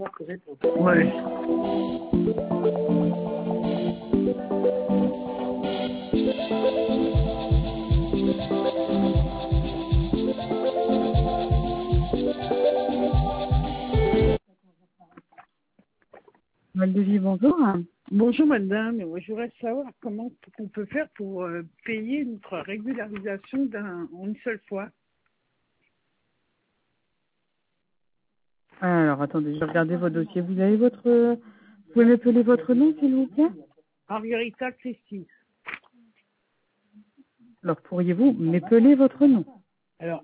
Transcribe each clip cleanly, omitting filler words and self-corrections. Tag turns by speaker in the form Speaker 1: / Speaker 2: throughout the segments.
Speaker 1: Ouais.
Speaker 2: Valdevis, bonjour.
Speaker 1: Bonjour madame, moi je voudrais savoir comment on peut faire pour payer notre régularisation en une seule fois.
Speaker 2: Alors, attendez, je vais regarder vos dossiers. Vous avez votre... Vous pouvez m'appeler votre nom, s'il vous plaît?
Speaker 1: Margarita Christie.
Speaker 2: Alors, pourriez-vous m'appeler votre nom?
Speaker 1: Alors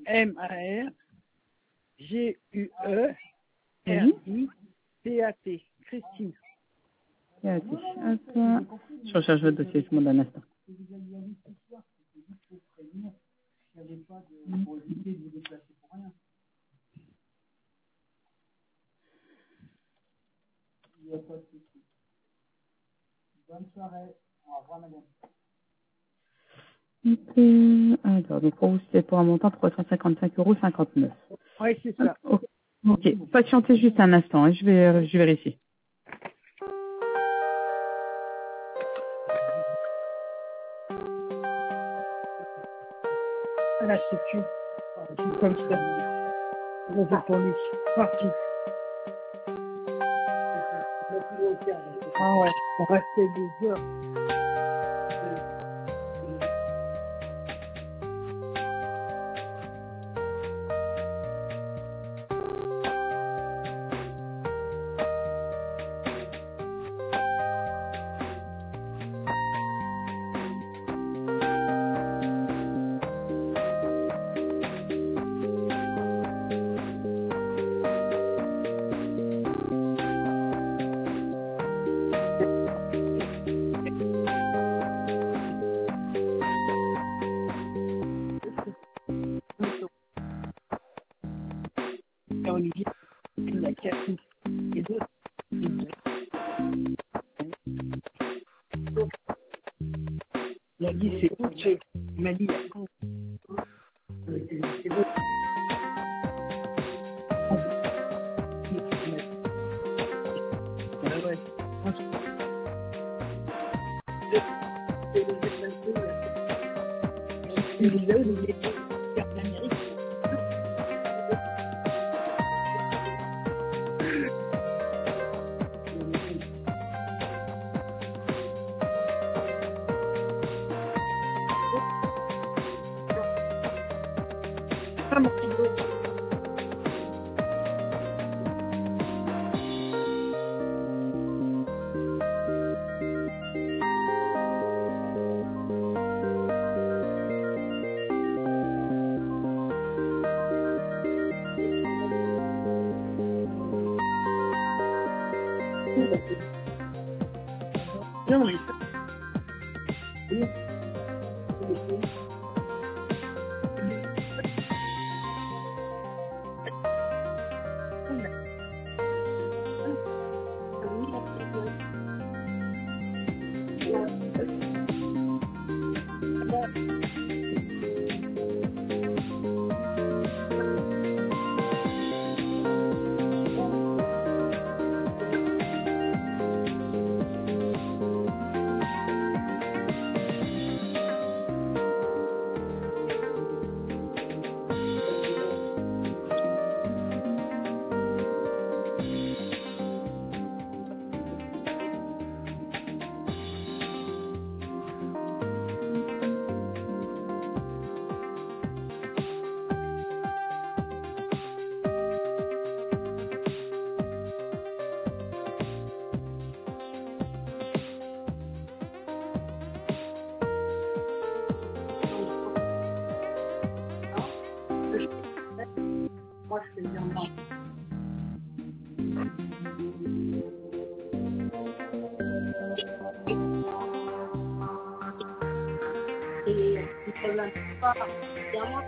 Speaker 1: M-A-R-G-U-E-R-I-T-A-T. Christine.
Speaker 2: Hop. Je recherche votre dossier, je vous demande un instant. Alors, donc pour vous, c'est pour un montant de 355,59 €.
Speaker 1: Oui, c'est ça.
Speaker 2: Ok, patientez juste un instant, hein, je vérifie.
Speaker 1: Là, c'est tu. C'est comme ça. Là, c'est pour lui. Parti. Ah ouais, on restait 2 heures. Olivier, il a cassé. Et d'autres, il a dit c'est autre chose. Il m'a dit, c'est bon. Ah ouais. Il est là, il est carte d'Amérique. Ah, mon petit gros. Non, mais ça, oui. Moi, je fais bien mal. Et il ne problème pas particulièrement.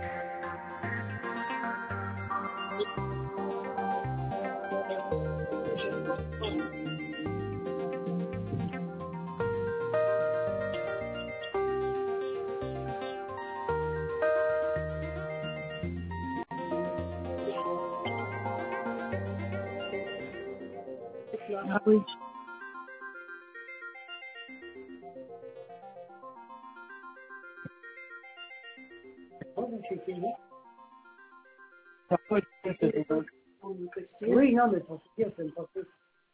Speaker 1: Ah oui. Oui, non, mais pour se dire, c'est pas peu.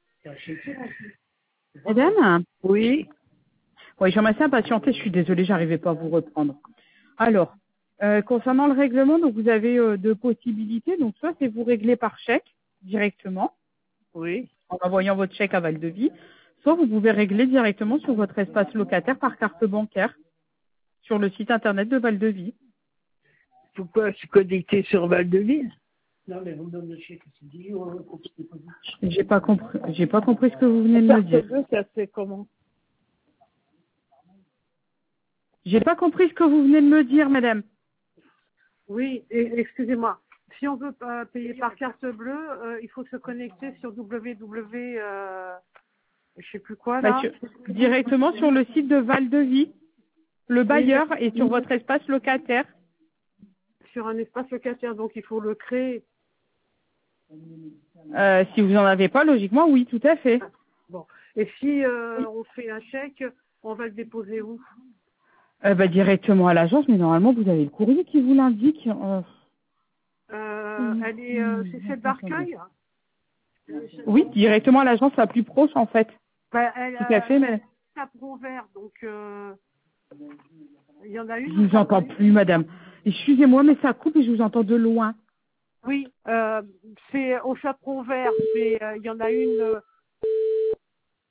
Speaker 2: Madame?
Speaker 1: Oui,
Speaker 2: Oui, j'aimerais bien patienter, je suis désolée, j'arrivais pas à vous reprendre. Alors, concernant le règlement, donc vous avez deux possibilités. Donc soit c'est vous régler par chèque directement,
Speaker 1: oui.
Speaker 2: en envoyant votre chèque à Val-de-Vie, soit vous pouvez régler directement sur votre espace locataire par carte bancaire, sur le site internet de Val-de-Vie.
Speaker 1: Pourquoi se connecter sur Val-de-Ville?
Speaker 2: J'ai pas compris ce que vous venez de me dire.
Speaker 1: Ça se fait comment?
Speaker 2: J'ai pas compris ce que vous venez de me dire, madame.
Speaker 1: Oui, excusez-moi. Si on veut payer par carte bleue, il faut se connecter sur www, je sais plus quoi là,
Speaker 2: Directement sur le site de Val-de-Vie, le
Speaker 1: oui,
Speaker 2: bailleur est sur votre espace locataire.
Speaker 1: sur un espace locataire, donc il faut le créer.
Speaker 2: Si vous en avez pas, logiquement, oui, tout à fait.
Speaker 1: Bon, et si on fait un chèque, on va le déposer où?
Speaker 2: Directement à l'agence, mais normalement, vous avez le courrier qui vous l'indique.
Speaker 1: Elle est, c'est celle d'Arcueil?
Speaker 2: Oui, directement à l'agence la plus proche, en fait.
Speaker 1: Bah,
Speaker 2: Tout à fait, mais
Speaker 1: à Provert, donc il y en a
Speaker 2: je
Speaker 1: une.
Speaker 2: vous entends plus, madame. Excusez-moi, mais ça coupe et je vous entends de loin.
Speaker 1: Oui, c'est au Chaperon Vert, mais il y en a une